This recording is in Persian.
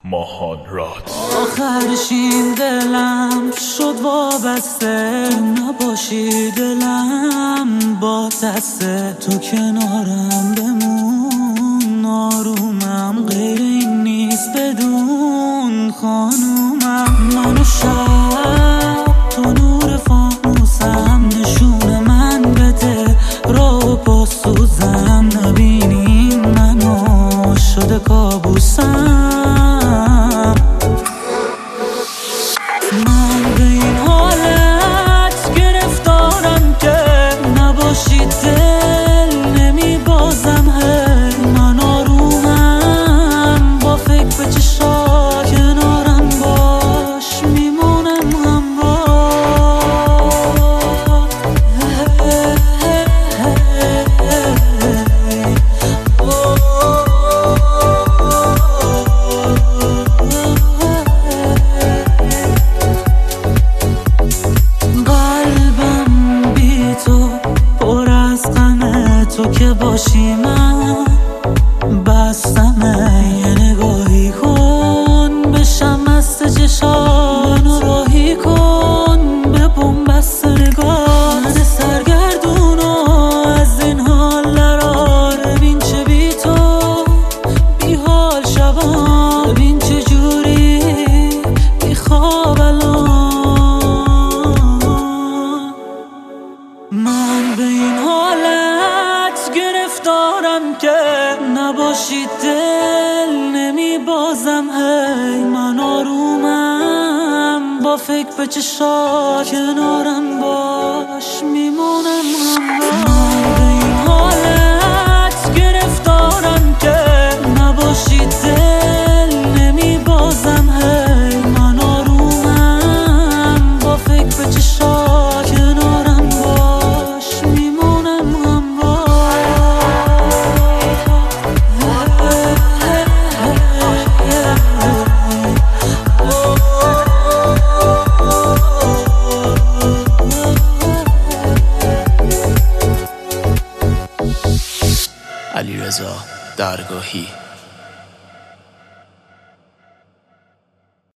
ماهانراد. آخرش این دلم شد وابسته، نباشی دلم با دسته، تو کنارم بمون آرومم، غیر این نیست بدون خانومم. منو شب تو نور فانوسم، نشون من بده راه باسوزم، نبینی منو شده کابوسم. من به این حالت گرفتارم که نباشی دل نمی بازم، هی من آرومم با فکر به چشا، کنارم باش میمونم همراه. تو که باشی من بستمه، یه نگاهی کن بشم مست چشانو راهی کن، به بنبست نگاه من سرگردونو از این حال نرار. ببین چه بی تو بی حال شبان، ببین چه جوری بی خواب الان. من به این حالت گرفتارم که نباشی دل نمی بازم، هی من آرومم با فکر به چشا، کنارم باش میمونم همراه. من به این حالت گرفتارم که نباشی دل نمی بازم، هی من آرومم با فکر به چشا، کنارم باش میمونم همراه. علیرضا درگاهی.